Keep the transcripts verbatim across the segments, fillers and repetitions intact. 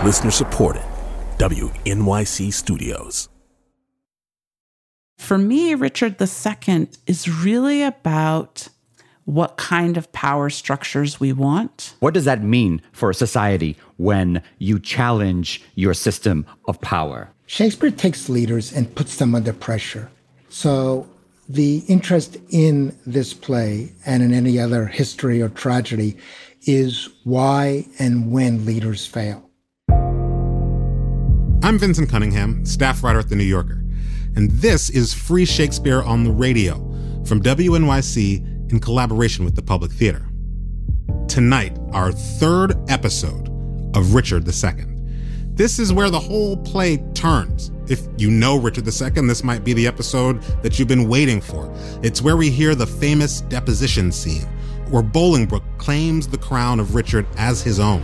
Listener supported. W N Y C Studios. For me, Richard the Second is really about what kind of power structures we want. What does that mean for a society when you challenge your system of power? Shakespeare takes leaders and puts them under pressure. So the interest in this play and in any other history or tragedy is why and when leaders fail. I'm Vincent Cunningham, staff writer at The New Yorker, and this is Free Shakespeare on the Radio from W N Y C in collaboration with the Public Theater. Tonight, our third episode of Richard the Second. This is where the whole play turns. If you know Richard the Second, this might be the episode that you've been waiting for. It's where we hear the famous deposition scene, where Bolingbroke claims the crown of Richard as his own.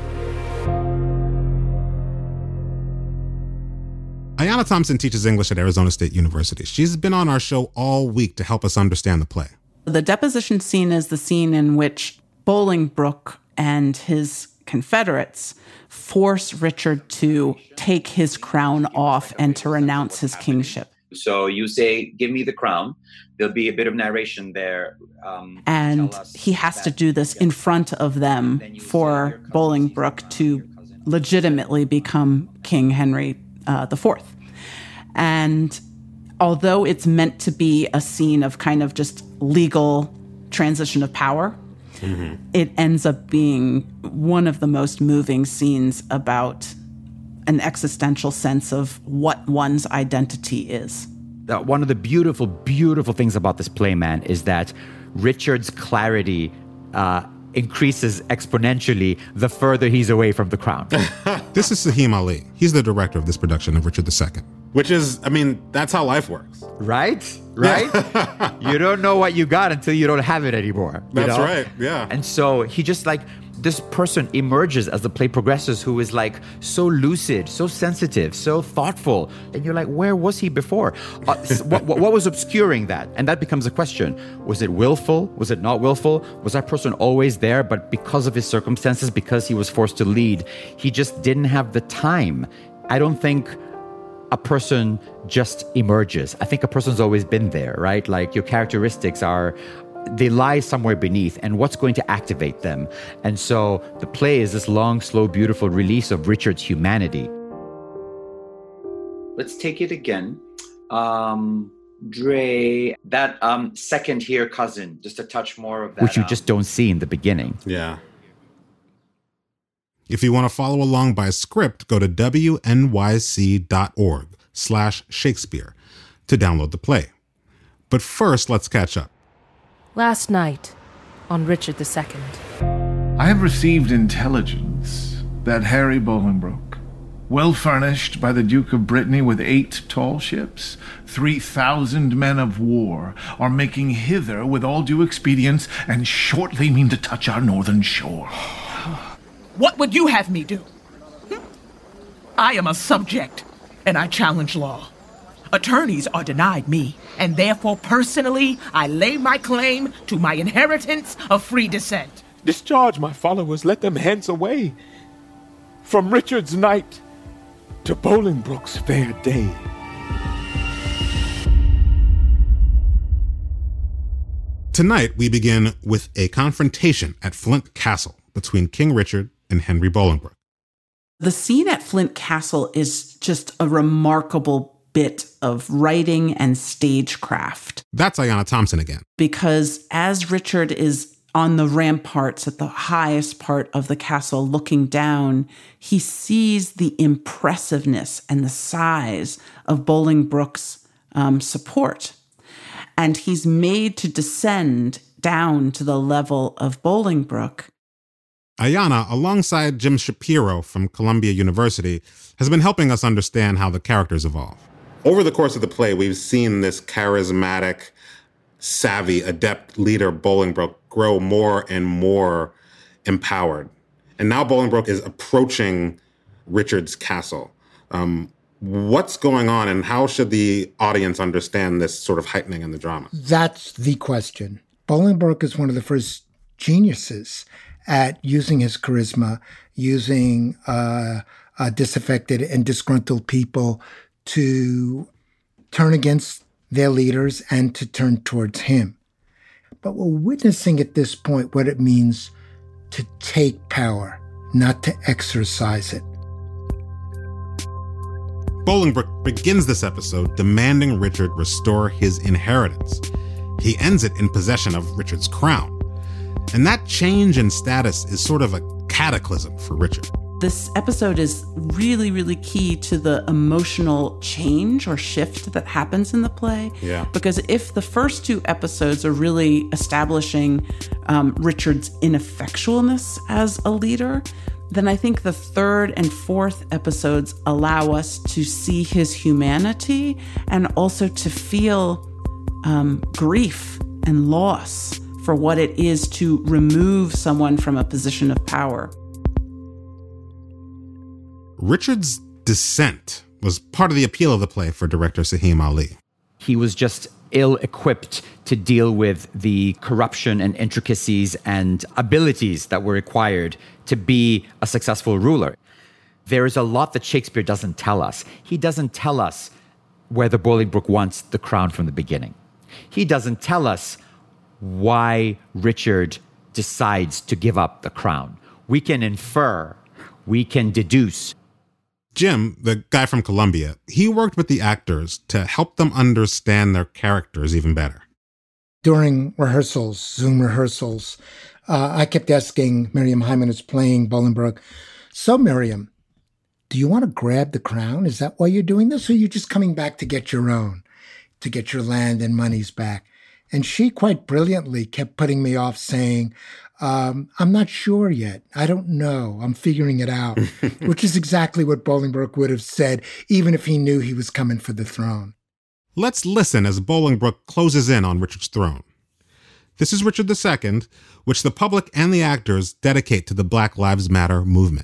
Ayanna Thompson teaches English at Arizona State University. She's been on our show all week to help us understand the play. The deposition scene is the scene in which Bolingbroke and his Confederates force Richard to take his crown off and to renounce his kingship. So you say, give me the crown. There'll be a bit of narration there. Um, and he has to do this in front of them for Bolingbroke to legitimately become King Henry uh, the Fourth. And although it's meant to be a scene of kind of just legal transition of power, mm-hmm. it ends up being one of the most moving scenes about an existential sense of what one's identity is. Uh, one of the beautiful, beautiful things about this play, man, is that Richard's clarity uh, increases exponentially the further he's away from the crown. This is Saheem Ali. He's the director of this production of Richard the Second. Which is, I mean, that's how life works. Right? Right? Yeah. You don't know what you got until you don't have it anymore. That's know? right, yeah. And so he just like, this person emerges as the play progresses who is like so lucid, so sensitive, so thoughtful. And you're like, where was he before? Uh, what, what was obscuring that? And that becomes a question. Was it willful? Was it not willful? Was that person always there, but because of his circumstances, because he was forced to lead, he just didn't have the time? I don't think a person just emerges. I think a person's always been there, right? Like your characteristics are, they lie somewhere beneath, and what's going to activate them? And so the play is this long, slow, beautiful release of Richard's humanity. Let's take it again. Um, Dre, that um, second here cousin, just a touch more of that. Which you um, just don't see in the beginning. Yeah. If you want to follow along by script, go to W N Y C dot org slash Shakespeare to download the play. But first, let's catch up. Last night, on Richard the Second. I have received intelligence that Harry Bolingbroke, well furnished by the Duke of Brittany with eight tall ships, three thousand men of war, are making hither with all due expedience, and shortly mean to touch our northern shore. What would you have me do? Hm? I am a subject, and I challenge law. Attorneys are denied me, and therefore personally I lay my claim to my inheritance of free descent. Discharge my followers, let them hence away. From Richard's night to Bolingbroke's fair day. Tonight, we begin with a confrontation at Flint Castle between King Richard and Henry Bolingbroke. The scene at Flint Castle is just a remarkable bit of writing and stagecraft. That's Ayanna Thompson again. Because as Richard is on the ramparts at the highest part of the castle looking down, he sees the impressiveness and the size of Bolingbroke's um, support. And he's made to descend down to the level of Bolingbroke. Ayanna, alongside Jim Shapiro from Columbia University, has been helping us understand how the characters evolve. Over the course of the play, we've seen this charismatic, savvy, adept leader, Bolingbroke, grow more and more empowered. And now Bolingbroke is approaching Richard's castle. Um, what's going on, and how should the audience understand this sort of heightening in the drama? That's the question. Bolingbroke is one of the first geniuses at using his charisma, using uh, uh, disaffected and disgruntled people to turn against their leaders and to turn towards him. But we're witnessing at this point what it means to take power, not to exercise it. Bolingbroke begins this episode demanding Richard restore his inheritance. He ends it in possession of Richard's crown. And that change in status is sort of a cataclysm for Richard. This episode is really, really key to the emotional change or shift that happens in the play. Yeah. Because if the first two episodes are really establishing um, Richard's ineffectualness as a leader, then I think the third and fourth episodes allow us to see his humanity and also to feel um, grief and loss for what it is to remove someone from a position of power. Richard's descent was part of the appeal of the play for director Saheem Ali. He was just ill-equipped to deal with the corruption and intricacies and abilities that were required to be a successful ruler. There is a lot that Shakespeare doesn't tell us. He doesn't tell us whether Bolingbroke wants the crown from the beginning. He doesn't tell us why Richard decides to give up the crown. We can infer, we can deduce. Jim, the guy from Columbia, he worked with the actors to help them understand their characters even better. During rehearsals, Zoom rehearsals, uh, I kept asking Miriam Hyman, who's playing Bolingbroke, so Miriam, do you want to grab the crown? Is that why you're doing this? Or are you just coming back to get your own, to get your land and monies back? And she quite brilliantly kept putting me off saying, um, I'm not sure yet. I don't know. I'm figuring it out, which is exactly what Bolingbroke would have said, even if he knew he was coming for the throne. Let's listen as Bolingbroke closes in on Richard's throne. This is Richard the Second, which the public and the actors dedicate to the Black Lives Matter movement.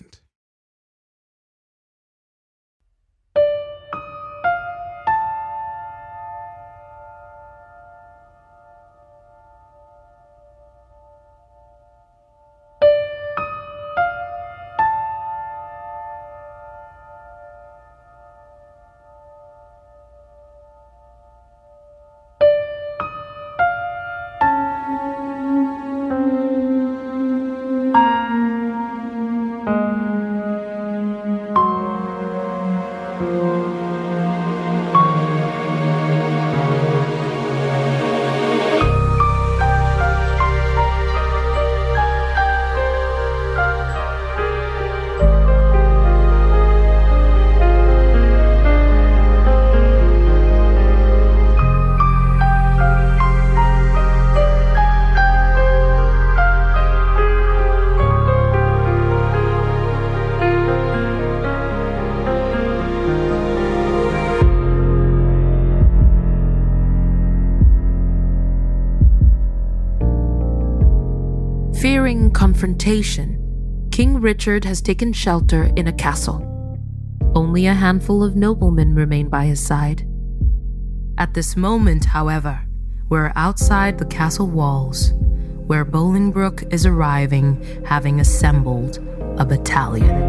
Fearing confrontation, King Richard has taken shelter in a castle. Only a handful of noblemen remain by his side. At this moment, however, we're outside the castle walls, where Bolingbroke is arriving, having assembled a battalion.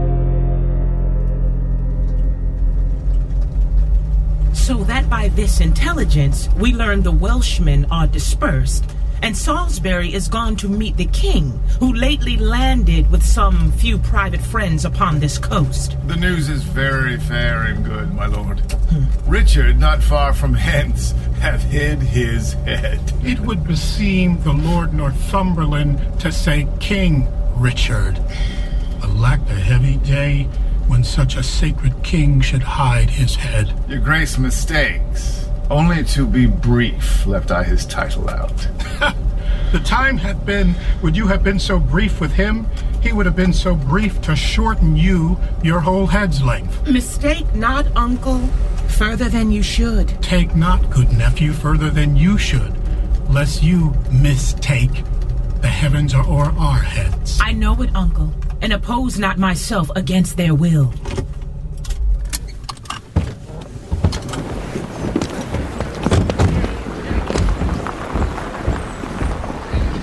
So that by this intelligence, we learn the Welshmen are dispersed, and Salisbury is gone to meet the king, who lately landed with some few private friends upon this coast. The news is very fair and good, my lord. Hmm. Richard, not far from hence, hath hid his head. It would beseem the Lord Northumberland to say King Richard. Alack, a heavy day when such a sacred king should hide his head. Your grace mistakes. Only to be brief left I his title out. The time hath been, would you have been so brief with him, he would have been so brief to shorten you your whole head's length. Mistake not, uncle, further than you should. Take not, good nephew, further than you should, lest you mistake. The heavens are o'er our heads. I know it, uncle, and oppose not myself against their will.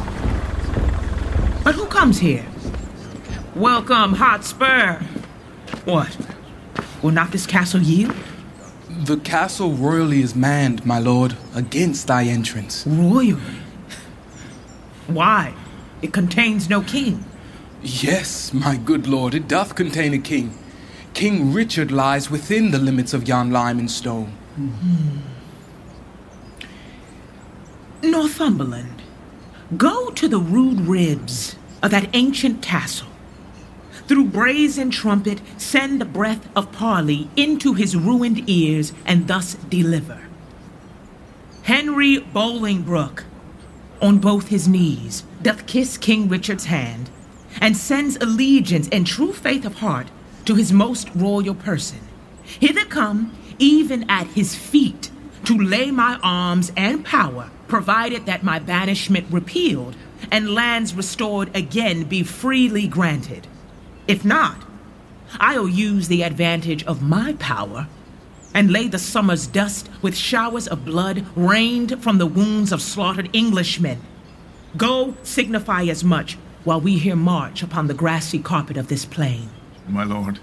But who comes here? Welcome, Hotspur. What? Will not this castle yield? The castle royally is manned, my lord, against thy entrance. Royally? Why? It contains no king. Yes, my good lord, it doth contain a king. King Richard lies within the limits of yon lime and stone. Mm-hmm. Northumberland, go to the rude ribs of that ancient castle. Through brazen trumpet, send the breath of parley into his ruined ears, and thus deliver. Henry Bolingbroke, on both his knees, doth kiss King Richard's hand, and sends allegiance and true faith of heart to his most royal person. Hither come, even at his feet, to lay my arms and power, provided that my banishment repealed, and lands restored again be freely granted. If not, I'll use the advantage of my power and lay the summer's dust with showers of blood rained from the wounds of slaughtered Englishmen. Go signify as much while we here march upon the grassy carpet of this plain. My lord.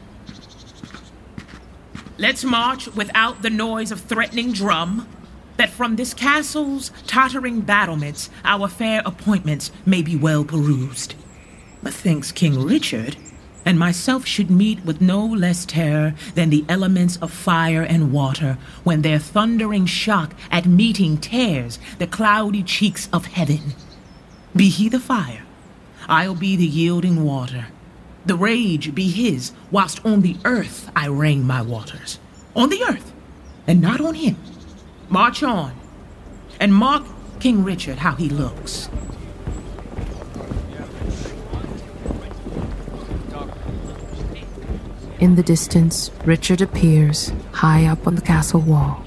Let's march without the noise of threatening drum, that from this castle's tottering battlements our fair appointments may be well perused. Methinks King Richard and myself should meet with no less terror than the elements of fire and water when their thundering shock at meeting tears the cloudy cheeks of heaven. Be he the fire, I'll be the yielding water. The rage be his, whilst on the earth I rain my waters. On the earth, and not on him. March on, and mark King Richard how he looks. In the distance, Richard appears, high up on the castle wall.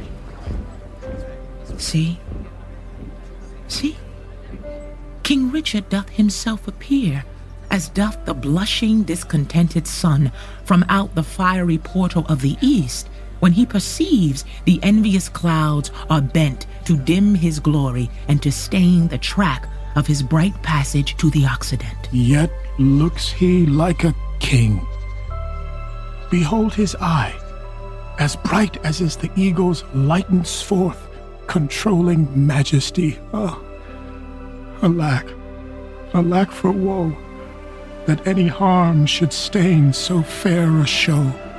See? See? King Richard doth himself appear, as doth the blushing, discontented sun from out the fiery portal of the east, when he perceives the envious clouds are bent to dim his glory and to stain the track of his bright passage to the Occident. Yet looks he like a king. Behold his eye, as bright as is the eagle's lightens forth, controlling majesty. Ah, alack, alack for woe, that any harm should stain so fair a show.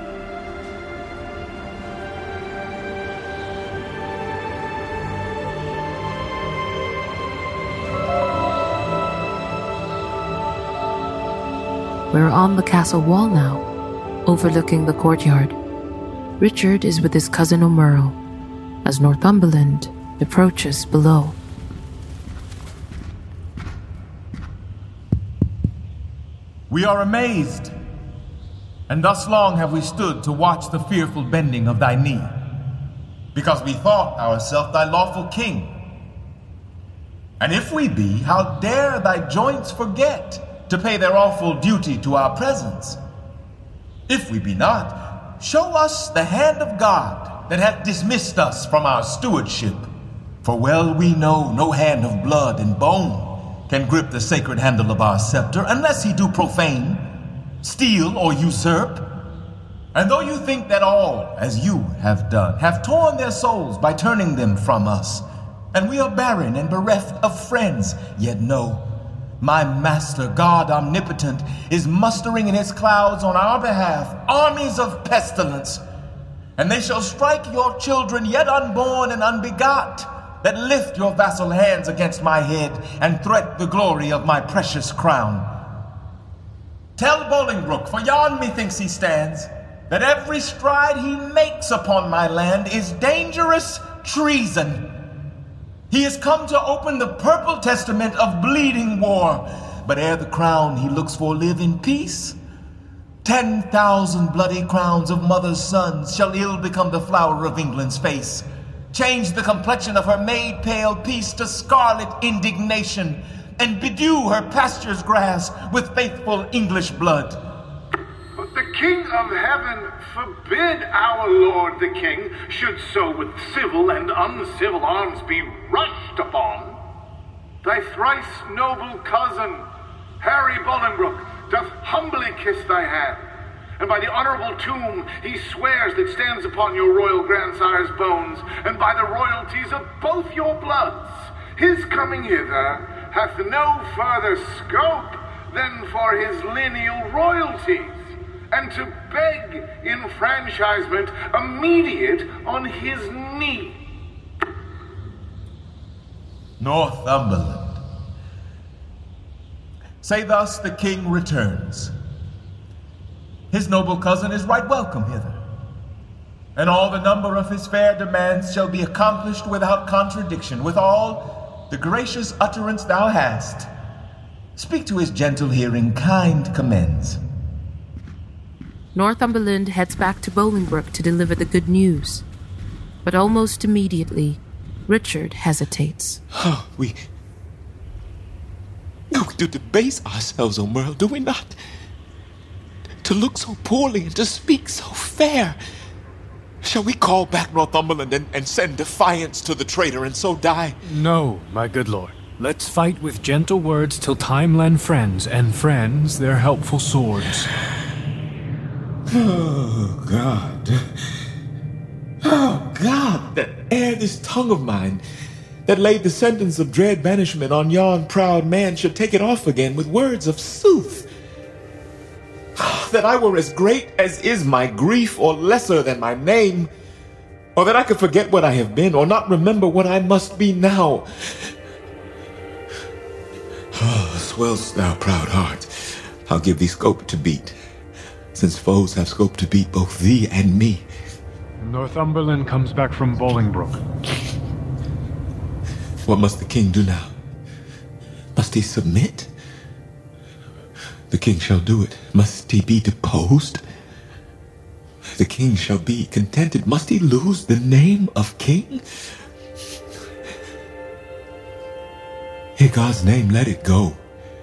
We're on the castle wall now, overlooking the courtyard. Richard is with his cousin O'Merle, as Northumberland approaches below. We are amazed, and thus long have we stood to watch the fearful bending of thy knee, because we thought ourselves thy lawful king. And if we be, how dare thy joints forget to pay their awful duty to our presence? If we be not, show us the hand of God that hath dismissed us from our stewardship. For well we know no hand of blood and bone can grip the sacred handle of our scepter unless he do profane, steal, or usurp. And though you think that all, as you have done, have torn their souls by turning them from us, and we are barren and bereft of friends, yet know, my master, God omnipotent, is mustering in his clouds on our behalf armies of pestilence, and they shall strike your children yet unborn and unbegot, that lift your vassal hands against my head and threat the glory of my precious crown. Tell Bolingbroke, for yon methinks he stands, that every stride he makes upon my land is dangerous treason. He has come to open the purple testament of bleeding war, but ere the crown he looks for live in peace. Ten thousand bloody crowns of mothers' sons shall ill become the flower of England's face, change the complexion of her maid pale peace to scarlet indignation, and bedew her pasture's grass with faithful English blood. But the King of Heaven forbid our Lord the King should so with civil and uncivil arms be rushed upon. Thy thrice noble cousin, Harry Bolingbroke, doth humbly kiss thy hand, And by the honorable tomb he swears that stands upon your royal grandsire's bones, and by the royalties of both your bloods, his coming hither hath no further scope than for his lineal royalties, and to beg enfranchisement immediate on his knee. Northumberland. Say thus the king returns. His noble cousin is right welcome hither, and all the number of his fair demands shall be accomplished without contradiction, with all the gracious utterance thou hast. Speak to his gentle hearing kind commends. Northumberland heads back to Bolingbroke to deliver the good news. But almost immediately, Richard hesitates. Oh, we... We do debase ourselves, O Merle, do we not? To look so poorly and to speak so fair. Shall we call back Northumberland and, and send defiance to the traitor and so die? No, my good lord. Let's fight with gentle words till time lend friends, and friends their helpful swords. Oh, God. Oh, God, that ere this tongue of mine that laid the sentence of dread banishment on yon proud man should take it off again with words of sooth. That I were as great as is my grief, or lesser than my name, or that I could forget what I have been, or not remember what I must be now. Oh, swellst thou, proud heart, I'll give thee scope to beat, since foes have scope to beat both thee and me. Northumberland comes back from Bolingbroke. What must the king do now? Must he submit? The king shall do it. Must he be deposed? The king shall be contented. Must he lose the name of king? In God's name, let it go.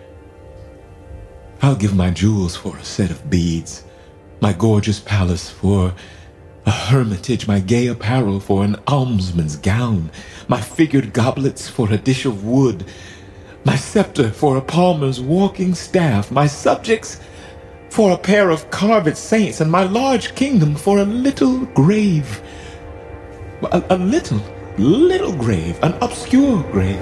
I'll give my jewels for a set of beads, my gorgeous palace for a hermitage, my gay apparel for an almsman's gown, my figured goblets for a dish of wood, my scepter for a palmer's walking staff, my subjects for a pair of carved saints, and my large kingdom for a little grave. A, a little, little grave, an obscure grave.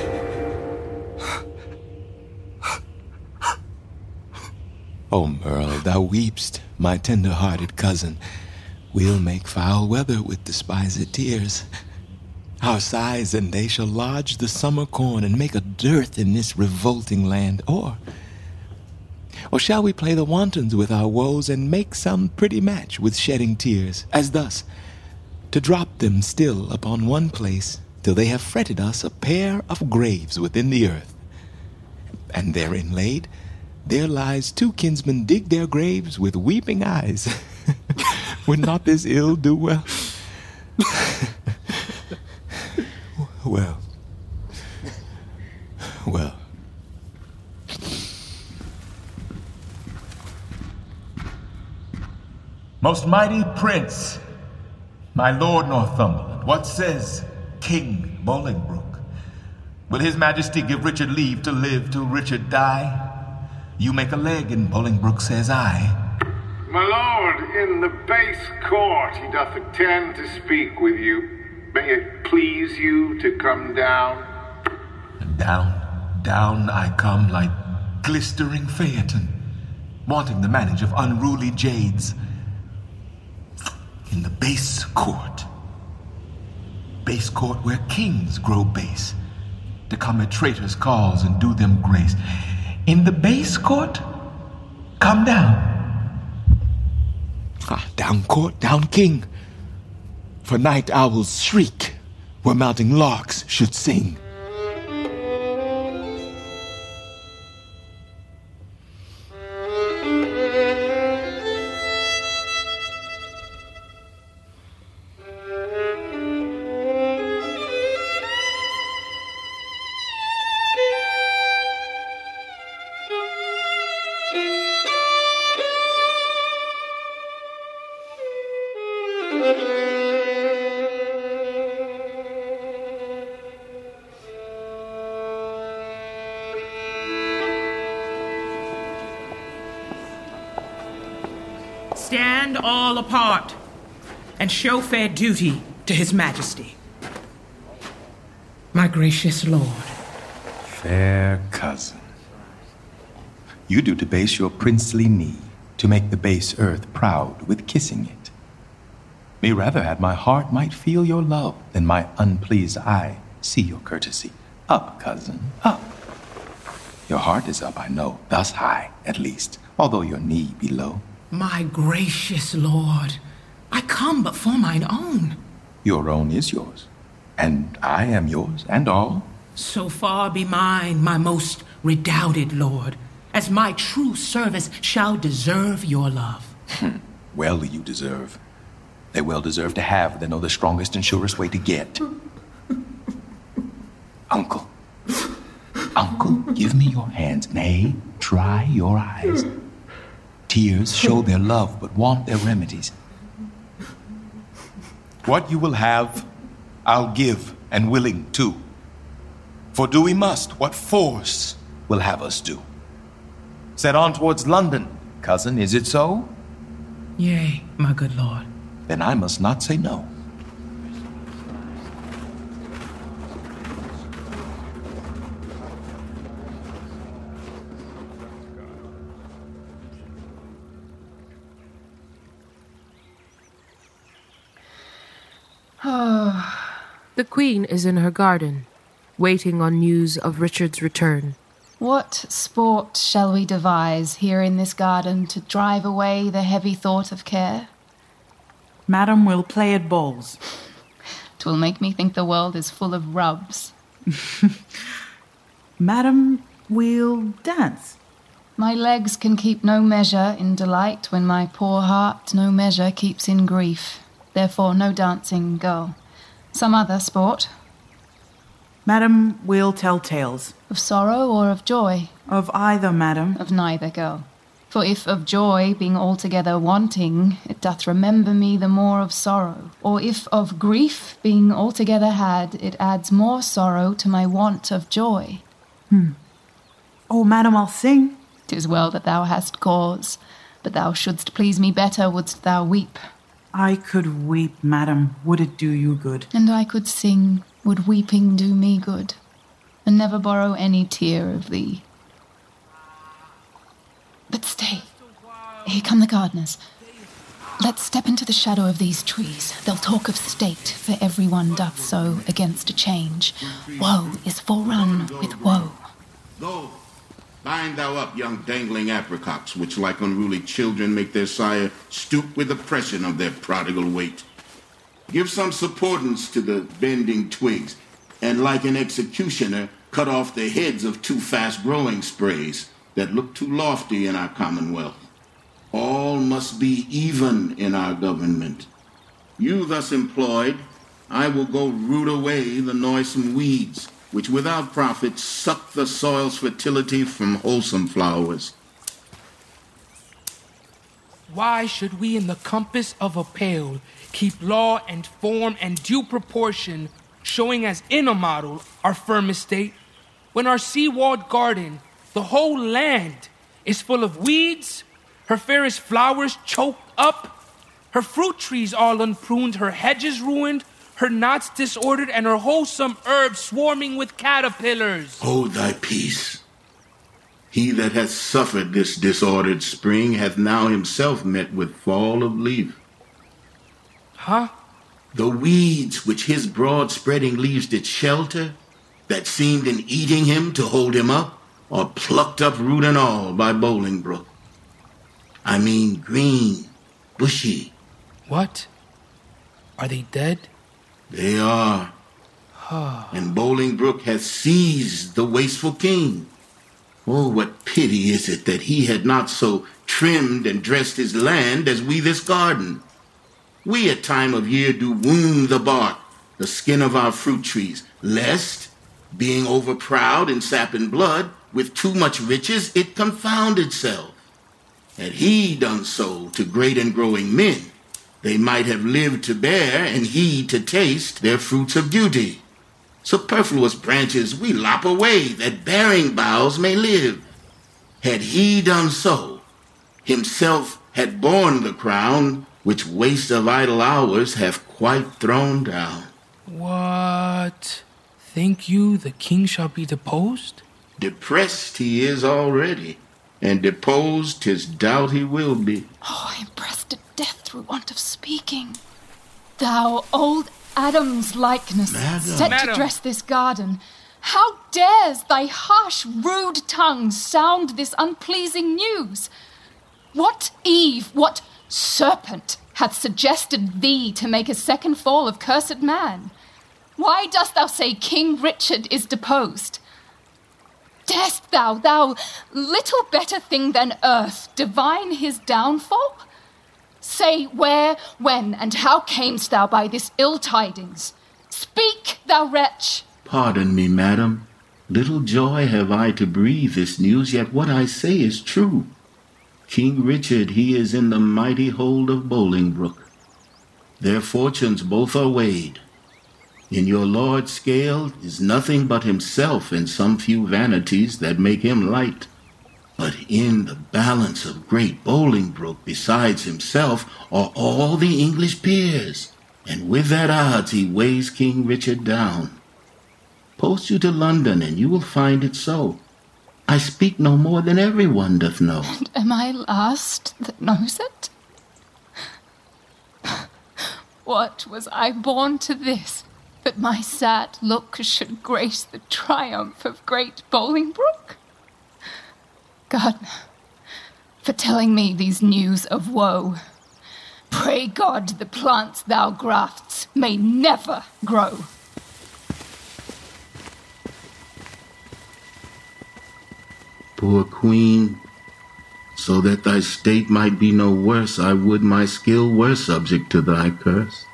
Oh, Merle, thou weep'st, my tender-hearted cousin. We'll make foul weather with despised tears. Our sighs and they shall lodge the summer corn and make a dearth in this revolting land. Or, or shall we play the wantons with our woes and make some pretty match with shedding tears, as thus, to drop them still upon one place till they have fretted us a pair of graves within the earth. And therein laid, there lies two kinsmen dig their graves with weeping eyes. Would not this ill do well? Well. Well. Most mighty prince, my lord Northumberland, what says King Bolingbroke? Will his majesty give Richard leave to live till Richard die? You make a leg in Bolingbroke, says I. My lord, in the base court he doth attend to speak with you. May it please you to come down. Down, down I come like glistering Phaeton, wanting the manage of unruly jades. In the base court. Base court where kings grow base, to come at traitors' calls and do them grace. In the base court, come down. Ah, down court, down king. For night owls shriek where mounting larks should sing. stand all apart and show fair duty to his majesty. My gracious lord. Fair cousin, you do debase your princely knee to make the base earth proud with kissing it. Me rather had my heart might feel your love than my unpleased eye see your courtesy. Up, cousin, up. Your heart is up, I know, thus high, at least, although your knee be low. My gracious lord, I come but for mine own. Your own is yours, and I am yours, and all. So far be mine, my most redoubted lord, as my true service shall deserve your love. Well you deserve. They well deserve to have, they know the strongest and surest way to get. Uncle. Uncle, give me your hands. Nay, dry your eyes. Tears show their love, but want their remedies. What you will have, I'll give, and willing too. For do we must what force will have us do. Set on towards London, cousin, is it so? Yea, my good lord. Then I must not say no. The queen is in her garden, waiting on news of Richard's return. What sport shall we devise here in this garden to drive away the heavy thought of care? Madam will play at bowls. 'Twill make me think the world is full of rubs. Madam will dance. My legs can keep no measure in delight when my poor heart no measure keeps in grief. Therefore no dancing, girl. Some other sport. Madam will tell tales. Of sorrow or of joy? Of either, madam. Of neither, girl. For if of joy being altogether wanting, it doth remember me the more of sorrow. Or if of grief being altogether had, it adds more sorrow to my want of joy. Hmm. Oh, madam, I'll sing. 'Tis well that thou hast cause, but thou shouldst please me better wouldst thou weep. I could weep, madam, would it do you good. And I could sing, would weeping do me good, and never borrow any tear of thee. But stay, here come the gardeners. Let's step into the shadow of these trees. They'll talk of state, for every one doth so against a change. Woe is forerun with woe. Go, bind thou up young dangling apricots, which like unruly children make their sire stoop with oppression of their prodigal weight. Give some supportance to the bending twigs, and like an executioner, cut off the heads of too fast-growing sprays that look too lofty in our commonwealth. All must be even in our government. You thus employed, I will go root away the noisome weeds, which without profit suck the soil's fertility from wholesome flowers. Why should we in the compass of a pale keep law and form and due proportion, showing as in a model our firm estate, when our sea-walled garden, the whole land, is full of weeds, her fairest flowers choked up, her fruit trees all unpruned, her hedges ruined, her knots disordered, and her wholesome herbs swarming with caterpillars? Hold thy peace. He that hath suffered this disordered spring hath now himself met with fall of leaf. Huh? The weeds which his broad-spreading leaves did shelter, that seemed in eating him to hold him up, are plucked up root and all by Bolingbroke. I mean green, bushy. What? Are they dead? They are. And Bolingbroke hath seized the wasteful king. Oh, what pity is it that he had not so trimmed and dressed his land as we this garden. We at time of year do wound the bark, the skin of our fruit trees, lest, being overproud in sap and blood, with too much riches it confound itself. Had he done so to great and growing men, they might have lived to bear, and he to taste their fruits of beauty. Superfluous branches we lop away, that bearing boughs may live. Had he done so, himself had borne the crown, which waste of idle hours hath quite thrown down. What? Think you the king shall be deposed? Depressed he is already, and deposed 'tis doubt he will be. Oh, I am pressed to death through want of speaking. Thou old Adam's likeness, Madam. set Madam. to dress this garden, how dares thy harsh, rude tongue sound this unpleasing news? What Eve, what serpent hath suggested thee to make a second fall of cursed man? Why dost thou say King Richard is deposed? Darest thou, thou little better thing than earth, divine his downfall? Say where, when, and how camest thou by this ill tidings? Speak, thou wretch! Pardon me, madam. Little joy have I to breathe this news, yet what I say is true. King Richard, he is in the mighty hold of Bolingbroke. Their fortunes both are weighed. In your lord's scale is nothing but himself and some few vanities that make him light. But in the balance of great Bolingbroke, besides himself, are all the English peers, and with that odds he weighs King Richard down. Post you to London, and you will find it so. I speak no more than everyone doth know. And am I last that knows it? What was I born to this, that my sad look should grace the triumph of great Bolingbroke? God, for telling me these news of woe, pray God the plants thou grafts may never grow. Poor queen, so that thy state might be no worse, I would my skill were subject to thy curse.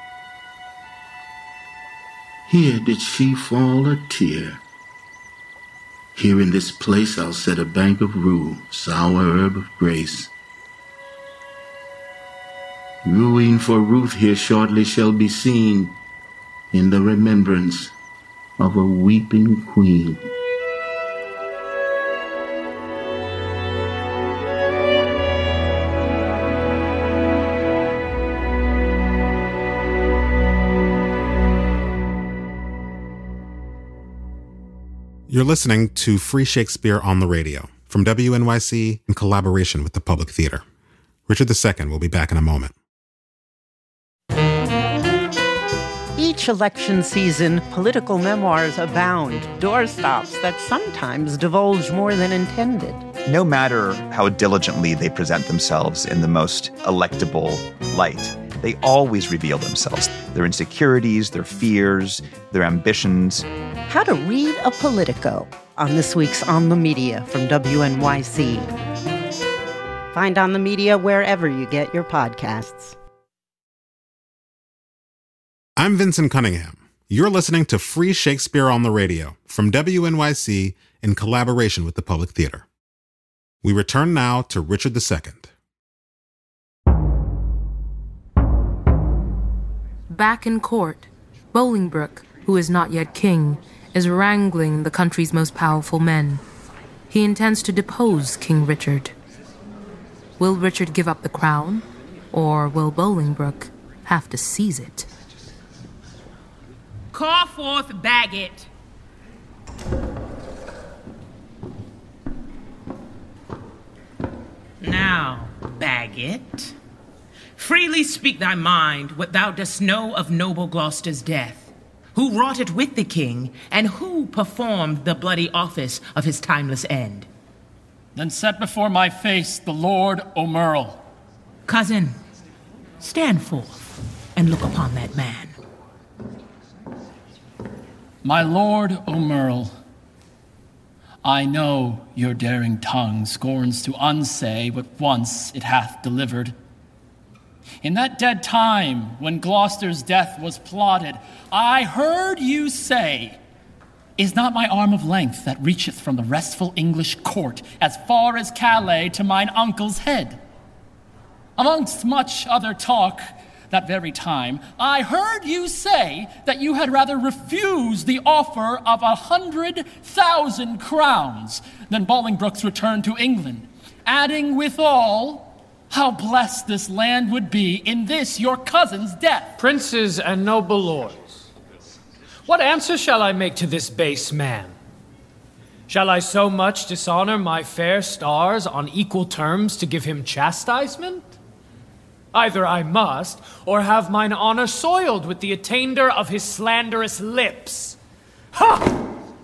Here did she fall a tear. Here in this place I'll set a bank of rue, sour herb of grace. Ruin for Ruth here shortly shall be seen, in the remembrance of a weeping queen. You're listening to Free Shakespeare on the Radio from W N Y C in collaboration with the Public Theater. Richard the Second will be back in a moment. Each election season, political memoirs abound, doorstops that sometimes divulge more than intended. No matter how diligently they present themselves in the most electable light, they always reveal themselves, their insecurities, their fears, their ambitions. How to read a Politico on this week's On the Media from W N Y C. Find On the Media wherever you get your podcasts. I'm Vincent Cunningham. You're listening to Free Shakespeare on the Radio from W N Y C in collaboration with the Public Theater. We return now to Richard the Second. Back in court, Bolingbroke, who is not yet king, is wrangling the country's most powerful men. He intends to depose King Richard. Will Richard give up the crown, or will Bolingbroke have to seize it? Call forth Bagot. Now, Bagot, freely speak thy mind what thou dost know of noble Gloucester's death. Who wrought it with the king, and who performed the bloody office of his timeless end? Then set before my face the Lord O'Merle. Cousin, stand forth and look upon that man. My Lord O'Merle, I know your daring tongue scorns to unsay what once it hath delivered. In that dead time when Gloucester's death was plotted, I heard you say, "Is not my arm of length that reacheth from the restful English court as far as Calais to mine uncle's head?" Amongst much other talk, that very time, I heard you say that you had rather refused the offer of a hundred thousand crowns than Bolingbroke's return to England, adding withal How blessed this land would be in this your cousin's death. Princes and noble lords, what answer shall I make to this base man? Shall I so much dishonor my fair stars on equal terms to give him chastisement? Either I must, or have mine honor soiled with the attainder of his slanderous lips. Ha!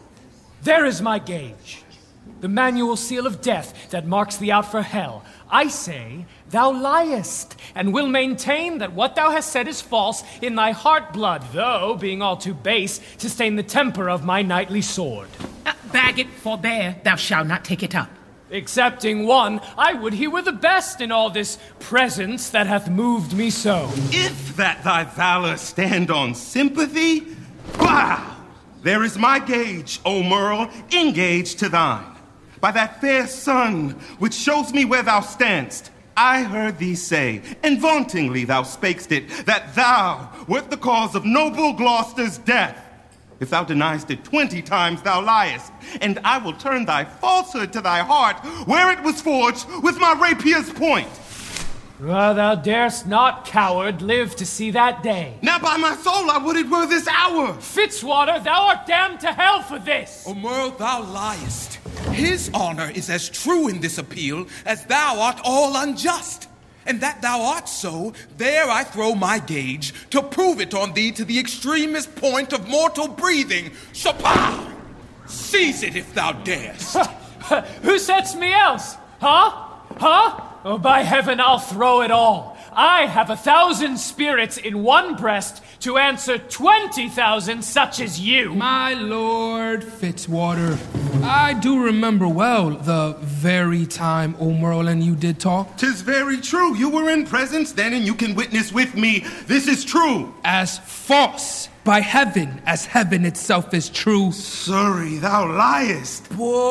There is my gauge, the manual seal of death that marks thee out for hell. I say, thou liest, and will maintain that what thou hast said is false in thy heart blood, though, being all too base, to stain the temper of my knightly sword. Uh, bag it, forbear, thou shalt not take it up. Excepting one, I would he were the best in all this presence that hath moved me so. If that thy valor stand on sympathy, wow! There is my gage, O Merle, engaged to thine. By that fair sun, which shows me where thou standst, I heard thee say, and vauntingly thou spakest it, that thou wert the cause of noble Gloucester's death. If thou deniest it twenty times, thou liest, and I will turn thy falsehood to thy heart, where it was forged with my rapier's point. Well, thou darest not, coward, live to see that day. Now by my soul, I would it were this hour. Fitzwater, thou art damned to hell for this. O Merle, thou liest. His honor is as true in this appeal as thou art all unjust. And that thou art so, there I throw my gauge to prove it on thee to the extremest point of mortal breathing. Shapow! Seize it if thou darest. Who sets me else? Huh? Huh? Oh, by heaven, I'll throw it all. I have a thousand spirits in one breast to answer twenty thousand such as you. My lord Fitzwater, I do remember well the very time O Merle and you did talk. 'Tis very true. You were in presence then, and you can witness with me. This is true. As false, by heaven, as heaven itself is true. Surrey, thou liest.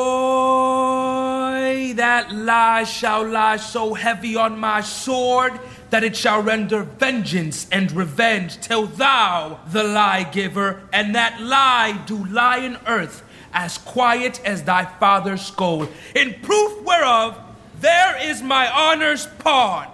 Boy, that lie shall lie so heavy on my sword that it shall render vengeance and revenge till thou, the lie giver, and that lie do lie in earth as quiet as thy father's skull. In proof whereof, there is my honor's pawn.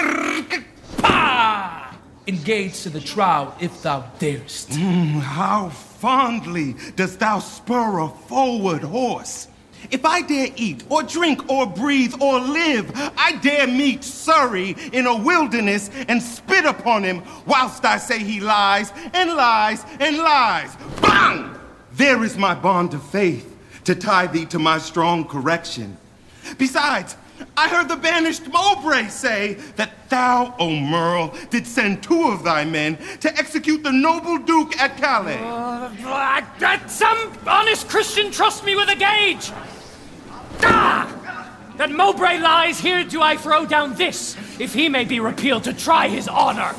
Pa! Engaged to the trial if thou darest. Mm, how fondly dost thou spur a forward horse. If I dare eat, or drink, or breathe, or live, I dare meet Surrey in a wilderness and spit upon him whilst I say he lies, and lies, and lies. Bang! There is my bond of faith to tie thee to my strong correction. Besides, I heard the banished Mowbray say that thou, O Merle, did send two of thy men to execute the noble Duke at Calais. Uh, that some honest Christian trust me with a gauge. Ah! That Mowbray lies, here do I throw down this, if he may be repealed to try his honor.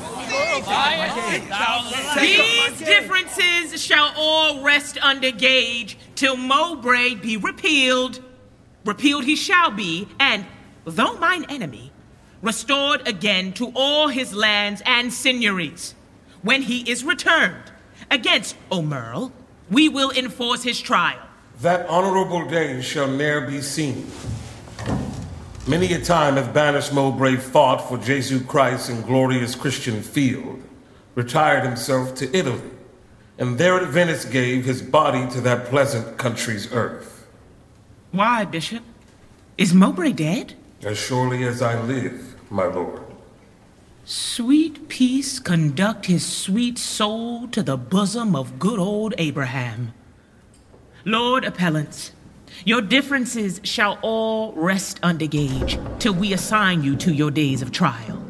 These differences shall all rest under gauge till Mowbray be repealed. Repealed he shall be, and, though mine enemy, restored again to all his lands and seigneuries. When he is returned against O Merle, we will enforce his trial. That honorable day shall ne'er be seen. Many a time hath banished Mowbray fought for Jesu Christ in glorious Christian field, retired himself to Italy, and there at Venice gave his body to that pleasant country's earth. Why, Bishop? Is Mowbray dead? As surely as I live, my lord. Sweet peace conduct his sweet soul to the bosom of good old Abraham. Lord Appellants, your differences shall all rest under gauge till we assign you to your days of trial.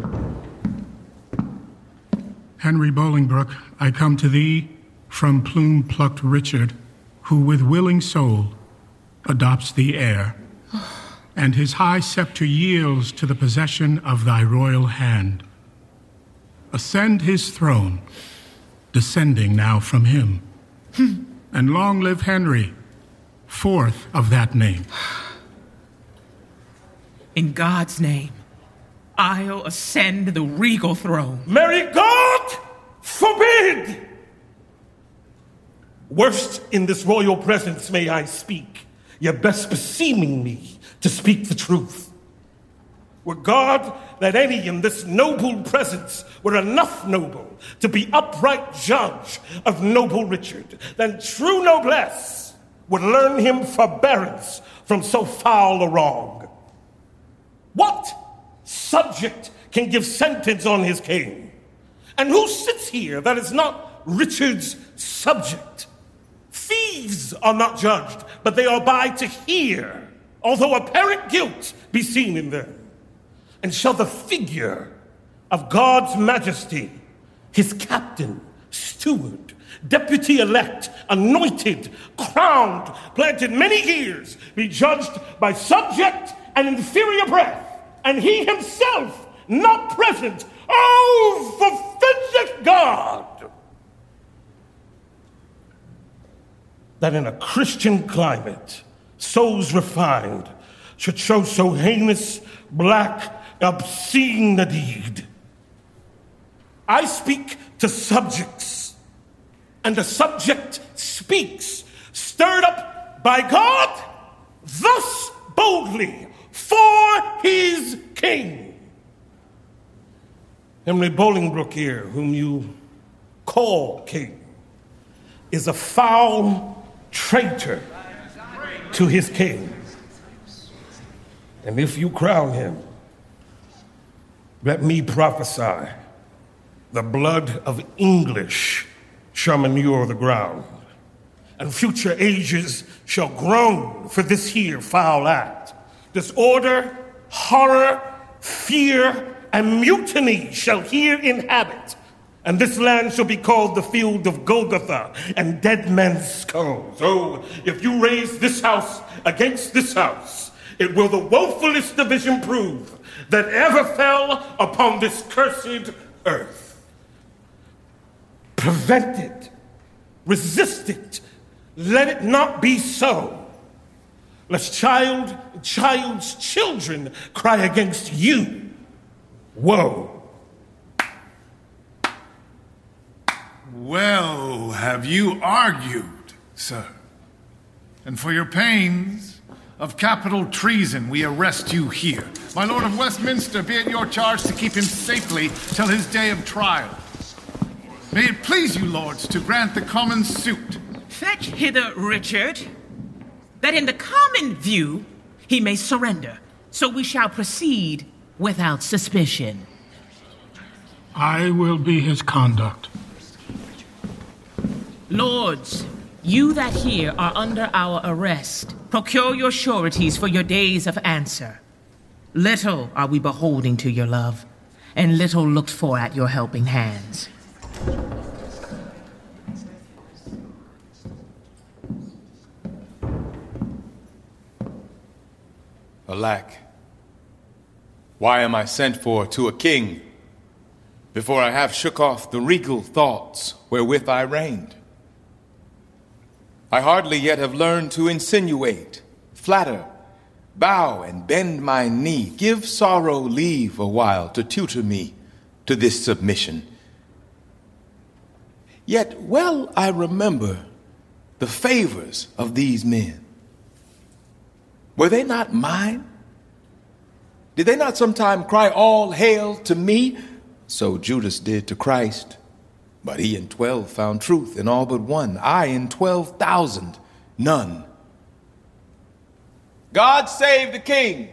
Henry Bolingbroke, I come to thee from plume-plucked Richard, who with willing soul adopts the heir, and his high scepter yields to the possession of thy royal hand. Ascend his throne, descending now from him, and long live Henry, fourth of that name. In God's name, I'll ascend the regal throne. Merry God forbid! Worst in this royal presence may I speak, yet best beseeming me to speak the truth. Would God that any in this noble presence were enough noble to be upright judge of noble Richard, then true noblesse would learn him forbearance from so foul a wrong. What subject can give sentence on his king? And who sits here that is not Richard's subject? Thieves are not judged, but they are by to hear, although apparent guilt be seen in them. And shall the figure of God's majesty, his captain, steward, deputy-elect, anointed, crowned, planted many years, be judged by subject and inferior breath, and he himself not present? Oh, for vengeance God! That in a Christian climate, souls refined should show so heinous, black, obscene a deed. I speak to subjects, and the subject speaks, stirred up by God, thus boldly for his king. Henry Bolingbroke here, whom you call king, is a foul traitor to his king. And if you crown him, let me prophesy, the blood of English shall manure the ground, and future ages shall groan for this here foul act. Disorder, horror, fear, and mutiny shall here inhabit, and this land shall be called the field of Golgotha and dead men's skulls. Oh, if you raise this house against this house, it will the woefulest division prove that ever fell upon this cursed earth. Prevent it, resist it, let it not be so, lest child, child's children cry against you, woe. Well, have you argued, sir? And for your pains of capital treason, we arrest you here. My Lord of Westminster, be it your charge to keep him safely till his day of trial. May it please you, lords, to grant the common suit. Fetch hither Richard, that in the common view he may surrender, so we shall proceed without suspicion. I will be his conduct. Lords, you that here are under our arrest, procure your sureties for your days of answer. Little are we beholding to your love, and little looked for at your helping hands. Alack, why am I sent for to a king before I have shook off the regal thoughts wherewith I reigned? I hardly yet have learned to insinuate, flatter, bow, and bend my knee, give sorrow leave a while to tutor me to this submission. Yet well I remember the favors of these men. Were they not mine? Did they not sometime cry all hail to me? So Judas did to Christ. But he in twelve found truth in all but one. I in twelve thousand, none. God save the king.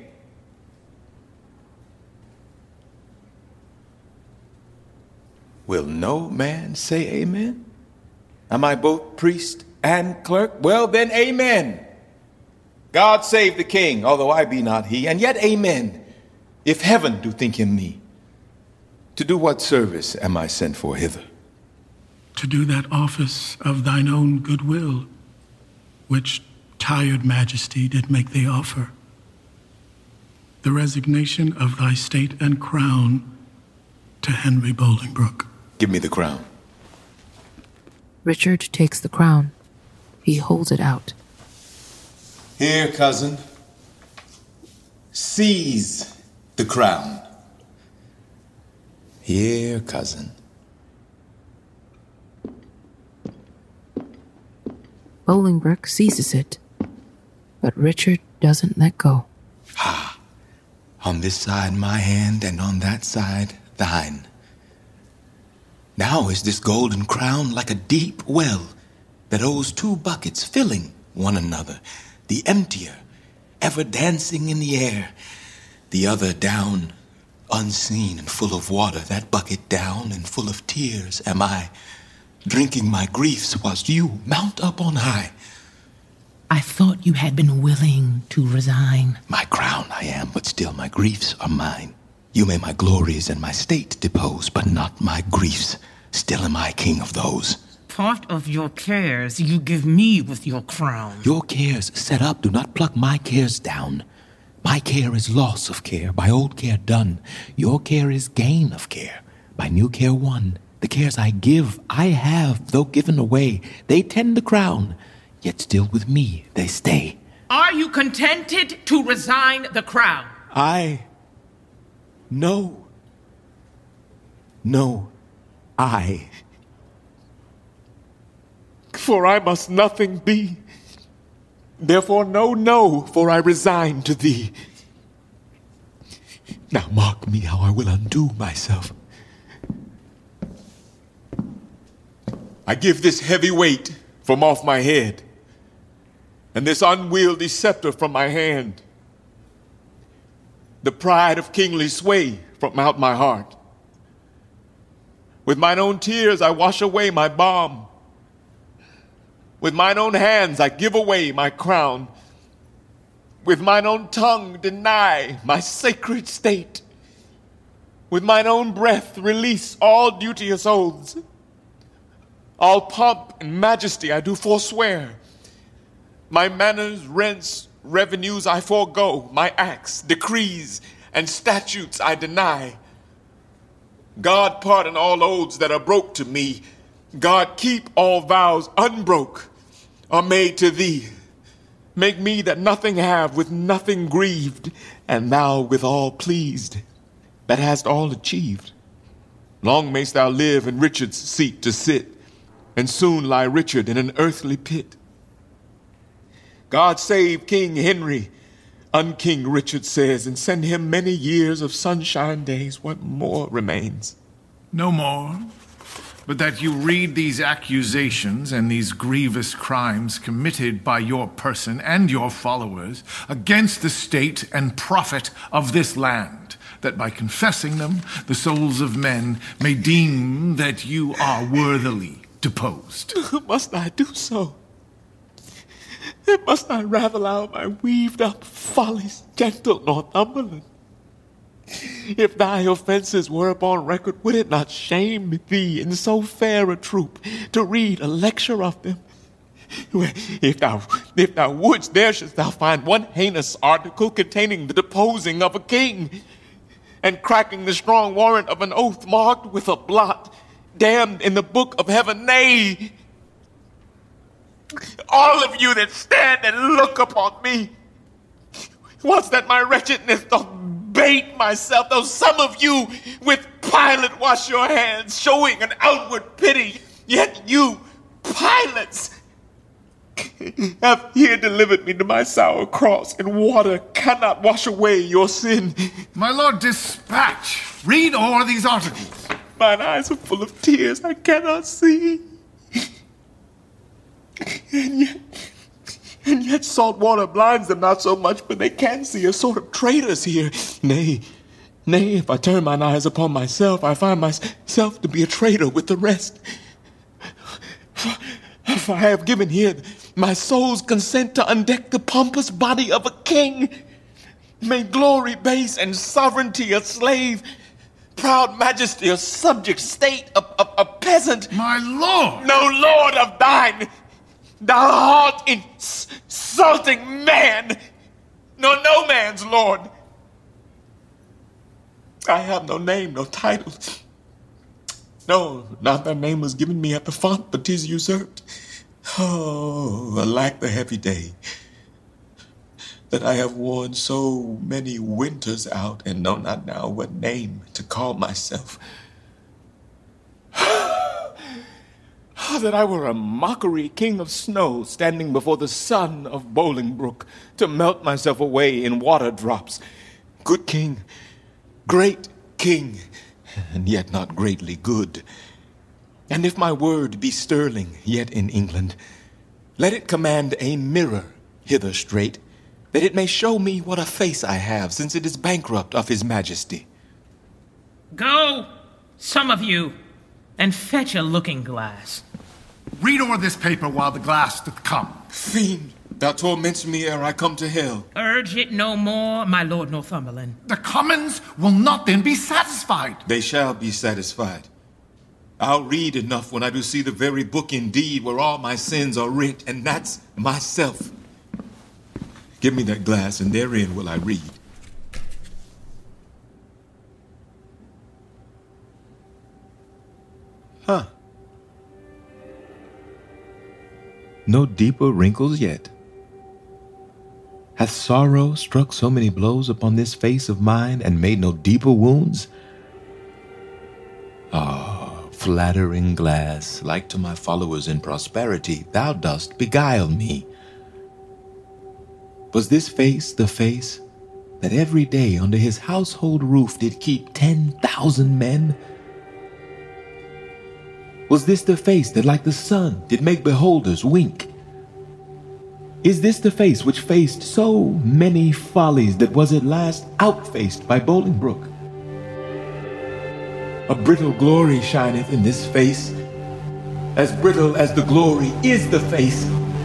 Will no man say amen? Am I both priest and clerk? Well then, amen. God save the king, although I be not he. And yet, amen, if heaven do think him me. To do what service am I sent for hither? To do that office of thine own goodwill, which tired majesty did make thee offer. The resignation of thy state and crown to Henry Bolingbroke. Give me the crown. Richard takes the crown. He holds it out. Here, cousin. Seize the crown. Here, cousin. Bolingbroke seizes it, but Richard doesn't let go. Ha! On this side my hand, and on that side thine. Now is this golden crown like a deep well that owes two buckets filling one another, the emptier, ever dancing in the air, the other down, unseen and full of water, that bucket down and full of tears am I, drinking my griefs whilst you mount up on high. I thought you had been willing to resign. My crown I am, but still my griefs are mine. You may my glories and my state depose, but not my griefs. Still am I king of those. Part of your cares you give me with your crown. Your cares set up do not pluck my cares down. My care is loss of care, by old care done. Your care is gain of care, by new care won. The cares I give, I have, though given away. They tend the crown, yet still with me they stay. Are you contented to resign the crown? I... No. No. I... For I must nothing be. Therefore no, no, for I resign to thee. Now mark me how I will undo myself. I give this heavy weight from off my head, and this unwieldy scepter from my hand, the pride of kingly sway from out my heart. With mine own tears I wash away my balm. With mine own hands I give away my crown. With mine own tongue deny my sacred state. With mine own breath release all duteous oaths. All pomp and majesty I do forswear. My manors, rents, revenues I forego. My acts, decrees, and statutes I deny. God pardon all oaths that are broke to me. God keep all vows unbroke are made to thee. Make me that nothing have, with nothing grieved, and thou with all pleased, that hast all achieved. Long mayst thou live in Richard's seat to sit, and soon lie Richard in an earthly pit. God save King Henry, unking Richard says, and send him many years of sunshine days. What more remains? No more, but that you read these accusations and these grievous crimes committed by your person and your followers against the state and profit of this land, that by confessing them, the souls of men may deem that you are worthily deposed. Must I do so? Must I ravel out my weaved up follies, gentle Northumberland? If thy offenses were upon record, would it not shame thee in so fair a troop to read a lecture of them? If thou, if thou wouldst, there shouldst thou find one heinous article containing the deposing of a king, and cracking the strong warrant of an oath marked with a blot, damned in the book of heaven. Nay, all of you that stand and look upon me, once that my wretchedness doth bait myself, though some of you with Pilate wash your hands, showing an outward pity, yet you, Pilates, have here delivered me to my sour cross, and water cannot wash away your sin. My lord, dispatch! Read o'er these articles. Mine eyes are full of tears, I cannot see. And yet, and yet salt water blinds them not so much, but they can see a sort of traitors here. Nay, nay, if I turn mine eyes upon myself, I find myself to be a traitor with the rest. For I have given here my soul's consent to undeck the pompous body of a king, made glory base and sovereignty a slave, proud majesty a subject, state a, a, a peasant. My lord! No lord of thine! Thou art insulting man, nor no man's lord. I have no name, no title. No, not that name was given me at the font, but 'tis usurped. Oh, alack the heavy day, that I have worn so many winters out, and know not now what name to call myself. Oh, that I were a mockery king of snow, standing before the sun of Bolingbroke, to melt myself away in water drops, Good king, great king, and yet not greatly good. And if my word be sterling, yet in England, let it command a mirror hither straight, that it may show me what a face I have, since it is bankrupt of his majesty. Go, some of you, and fetch a looking glass. Read o'er this paper while the glass doth come. Fiend, thou torments me ere I come to hell. Urge it no more, my lord Northumberland. The commons will not then be satisfied. They shall be satisfied. I'll read enough when I do see the very book indeed where all my sins are writ, and that's myself. Give me that glass, and therein will I read. Huh. No deeper wrinkles yet. Hath sorrow struck so many blows upon this face of mine, and made no deeper wounds? Ah, flattering glass, like to my followers in prosperity, thou dost beguile me. Was this face the face that every day under his household roof did keep ten thousand men? Was this the face that like the sun did make beholders wink? Is this the face which faced so many follies that was at last outfaced by Bolingbroke? A brittle glory shineth in this face, as brittle as the glory is the face.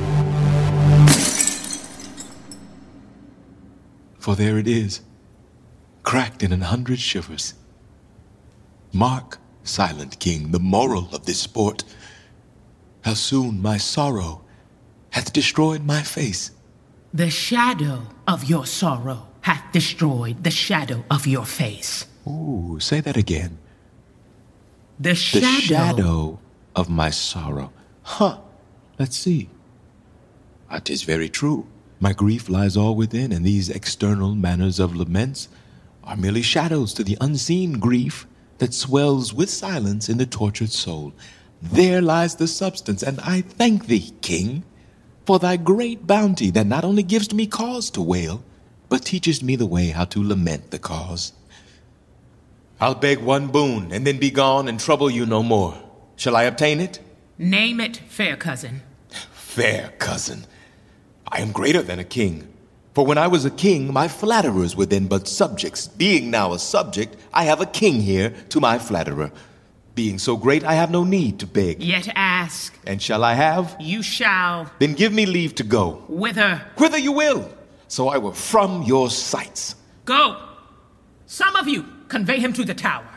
For there it is, cracked in an hundred shivers. Mark, silent king, the moral of this sport, how soon my sorrow hath destroyed my face. The shadow of your sorrow hath destroyed the shadow of your face. Ooh, say that again. The shadow. The shadow of my sorrow. Huh, let's see. Ah, 'tis very true. My grief lies all within, and these external manners of laments are merely shadows to the unseen grief that swells with silence in the tortured soul. There lies the substance, and I thank thee, king, for thy great bounty that not only gives me cause to wail, but teaches me the way how to lament the cause. I'll beg one boon, and then be gone and trouble you no more. Shall I obtain it? Name it, fair cousin. Fair cousin. I am greater than a king. For when I was a king, my flatterers were then but subjects. Being now a subject, I have a king here to my flatterer. Being so great, I have no need to beg. Yet ask. And shall I have? You shall. Then give me leave to go. Whither? Whither you will, so I were from your sights. Go. Some of you, convey him to the tower.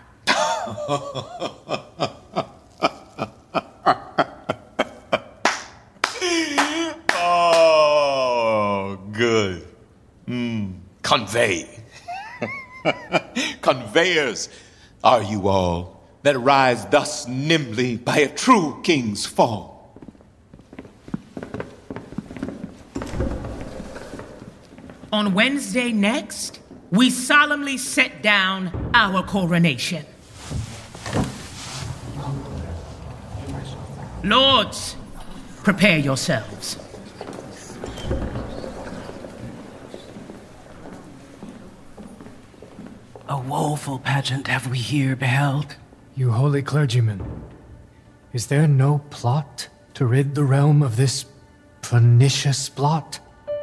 Oh, good. Mm, convey. Conveyors are you all, that rise thus nimbly by a true king's fall. On Wednesday next, we solemnly set down our coronation. Lords, prepare yourselves. A woeful pageant have we here beheld. You holy clergyman, is there no plot to rid the realm of this pernicious blot?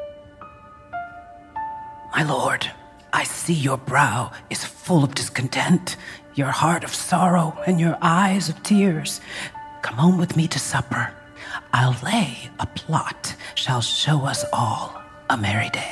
My lord, I see your brow is full of discontent, your heart of sorrow, and your eyes of tears. Come home with me to supper. I'll lay a plot shall show us all a merry day.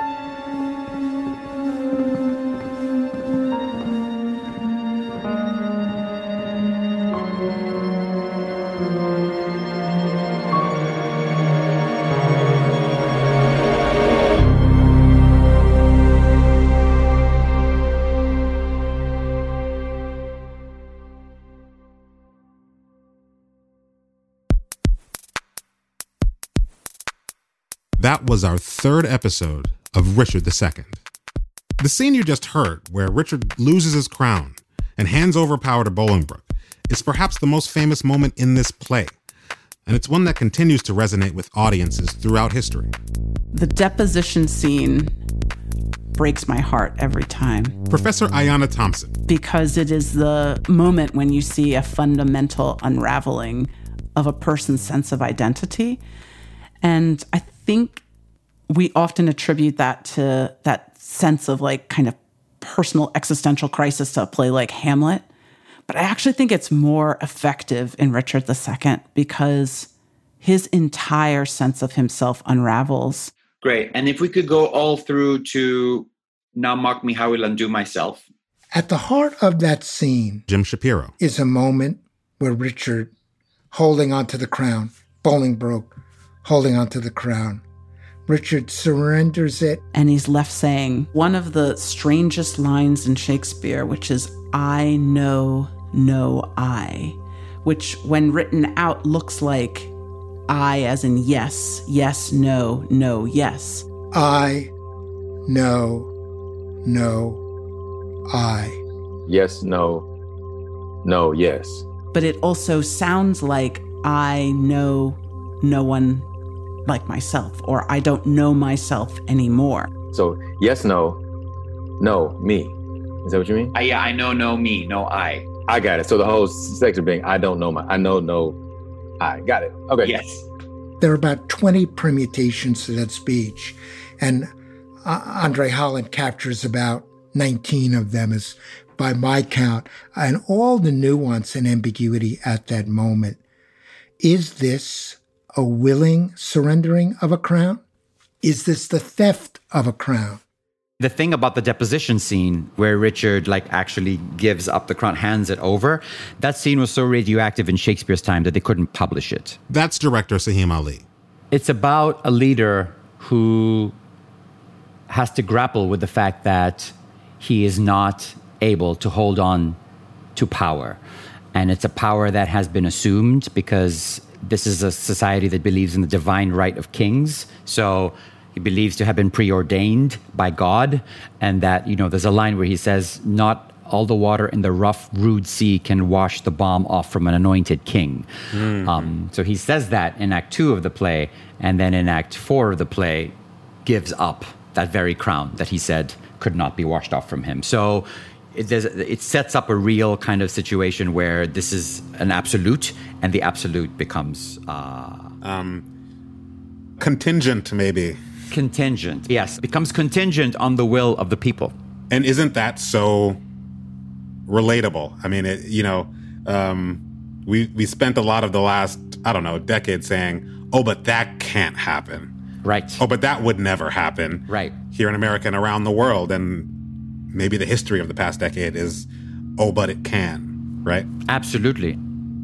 That was our third episode of Richard the Second. The scene you just heard, where Richard loses his crown and hands over power to Bolingbroke, is perhaps the most famous moment in this play, and it's one that continues to resonate with audiences throughout history. The deposition scene breaks my heart every time. Professor Ayanna Thompson. Because it is the moment when you see a fundamental unraveling of a person's sense of identity. And I think we often attribute that to that sense of like kind of personal existential crisis to a play like Hamlet. But I actually think it's more effective in Richard the Second because his entire sense of himself unravels. Great. And if we could go all through to Now Mock Me, How Will Undo Myself. At the heart of that scene, Jim Shapiro, is a moment where Richard, holding onto the crown, Bolingbroke, holding onto the crown, Richard surrenders it. And he's left saying one of the strangest lines in Shakespeare, which is, I know, no I, which when written out looks like I as in yes, yes, no, no, yes. I, no, no, I. Yes, no, no, yes. But it also sounds like I know no one like myself, or I don't know myself anymore. So yes, no, no, me. Is that what you mean? Uh, yeah, I know, no, me, no, I. I got it. So the whole section being, I don't know my, I know, no, I. Got it. Okay. Yes. There are about twenty permutations to that speech, and uh, Andre Holland captures about nineteen of them, as by my count, and all the nuance and ambiguity at that moment. Is this a willing surrendering of a crown? Is this the theft of a crown? The thing about the deposition scene where Richard like actually gives up the crown, hands it over, that scene was so radioactive in Shakespeare's time that they couldn't publish it. That's director Saheem Ali. It's about a leader who has to grapple with the fact that he is not able to hold on to power. And it's a power that has been assumed because this is a society that believes in the divine right of kings. So he believes to have been preordained by God, and that, you know, there's a line where he says, not all the water in the rough, rude sea can wash the balm off from an anointed king. Mm-hmm. Um, so he says that in Act Two of the play, and then in Act Four of the play, gives up that very crown that he said could not be washed off from him. So it, it sets up a real kind of situation where this is an absolute, and the absolute becomes... Uh, um, contingent, maybe. Contingent, yes. Becomes contingent on the will of the people. And isn't that so relatable? I mean, it, you know, um, we we spent a lot of the last, I don't know, decade saying, oh, but that can't happen. Right. Oh, but that would never happen. Right. Here in America and around the world. And maybe the history of the past decade is, oh, but it can, right? Absolutely.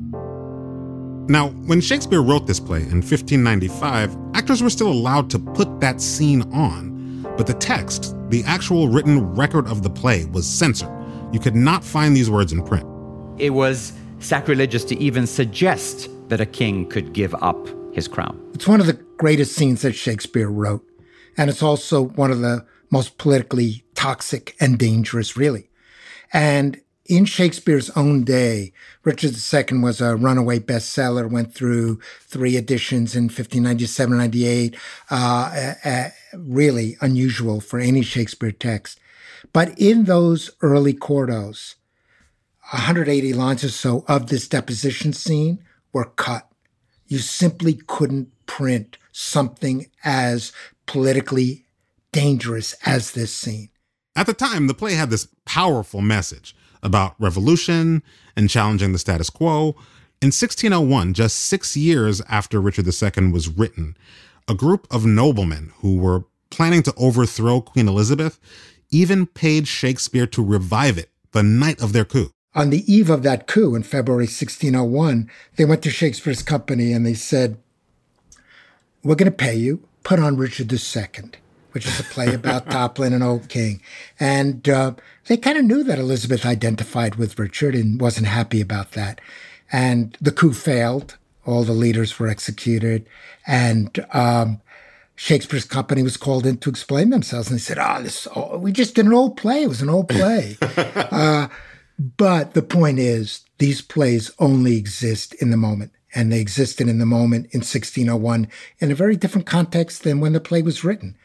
Now, when Shakespeare wrote this play in fifteen ninety-five, actors were still allowed to put that scene on. But the text, the actual written record of the play, was censored. You could not find these words in print. It was sacrilegious to even suggest that a king could give up his crown. It's one of the greatest scenes that Shakespeare wrote. And it's also one of the most politically toxic and dangerous, really. And in Shakespeare's own day, Richard the Second was a runaway bestseller, went through three editions in fifteen ninety-seven, ninety-eight, uh, uh, really unusual for any Shakespeare text. But in those early quartos, one hundred eighty lines or so of this deposition scene were cut. You simply couldn't print something as politically dangerous as this scene. At the time, the play had this powerful message about revolution and challenging the status quo. In sixteen oh one, just six years after Richard the Second was written, a group of noblemen who were planning to overthrow Queen Elizabeth even paid Shakespeare to revive it the night of their coup. On the eve of that coup in February sixteen oh one, they went to Shakespeare's company and they said, we're going to pay you, put on Richard the Second, which is a play about toppling an old king. And uh, they kind of knew that Elizabeth identified with Richard and wasn't happy about that. And the coup failed. All the leaders were executed. And um, Shakespeare's company was called in to explain themselves. And they said, oh, this, oh we just did an old play. It was an old play. uh, but the point is, these plays only exist in the moment. And they existed in the moment in sixteen oh one in a very different context than when the play was written.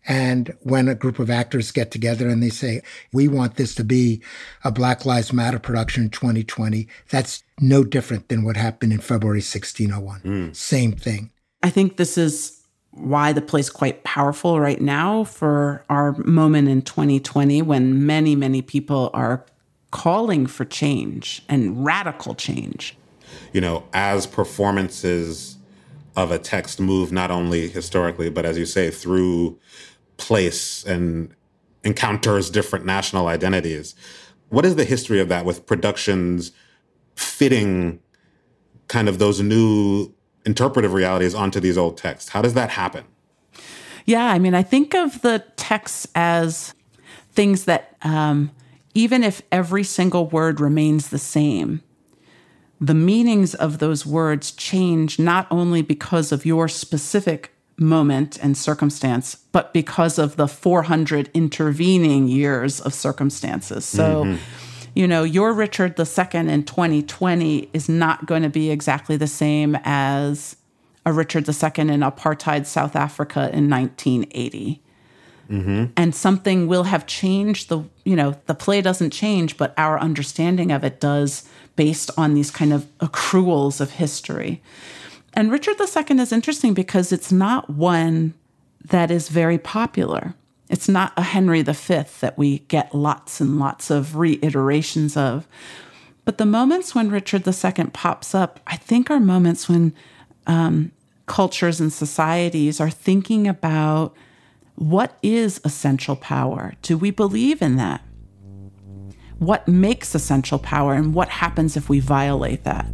And when a group of actors get together and they say, we want this to be a Black Lives Matter production in twenty twenty, that's no different than what happened in February sixteen oh one. Mm. Same thing. I think this is why the play's quite powerful right now for our moment in twenty twenty, when many, many people are calling for change and radical change. You know, as performances of a text move not only historically, but as you say, through place and encounters different national identities. What is the history of that with productions fitting kind of those new interpretive realities onto these old texts? How does that happen? Yeah, I mean, I think of the texts as things that um, even if every single word remains the same, the meanings of those words change not only because of your specific moment and circumstance, but because of the four hundred intervening years of circumstances. So, mm-hmm. you know, your Richard the Second in twenty twenty is not going to be exactly the same as a Richard the Second in apartheid South Africa in nineteen eighty. Mm-hmm. And something will have changed. The, you know, the play doesn't change, but our understanding of it does, based on these kind of accruals of history. And Richard the Second is interesting because it's not one that is very popular. It's not a Henry the Fifth that we get lots and lots of reiterations of. But the moments when Richard the Second pops up, I think are moments when um, cultures and societies are thinking about what is essential power? Do we believe in that? What makes essential power and what happens if we violate that?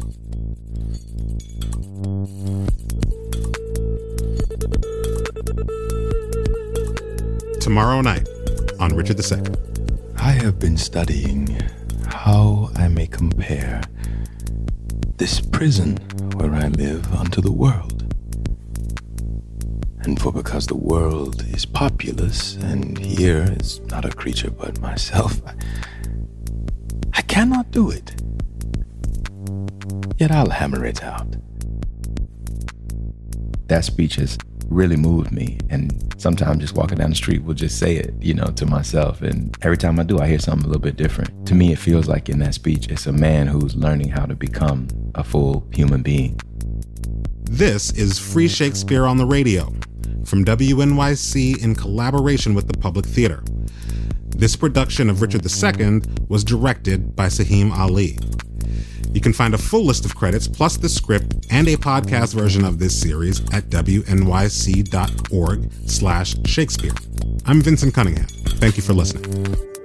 Tomorrow night on Richard the Second. I have been studying how I may compare this prison where I live unto the world. And for because the world is populous, and here is not a creature but myself, I, I cannot do it. Yet I'll hammer it out. That speech has really moved me, and sometimes just walking down the street will just say it, you know, to myself, and every time I do, I hear something a little bit different. To me, it feels like in that speech, it's a man who's learning how to become a full human being. This is Free Shakespeare on the Radio from W N Y C in collaboration with the Public Theater. This production of Richard the Second was directed by Saheem Ali. You can find a full list of credits, plus the script and a podcast version of this series at W N Y C dot org slash Shakespeare. I'm Vincent Cunningham. Thank you for listening.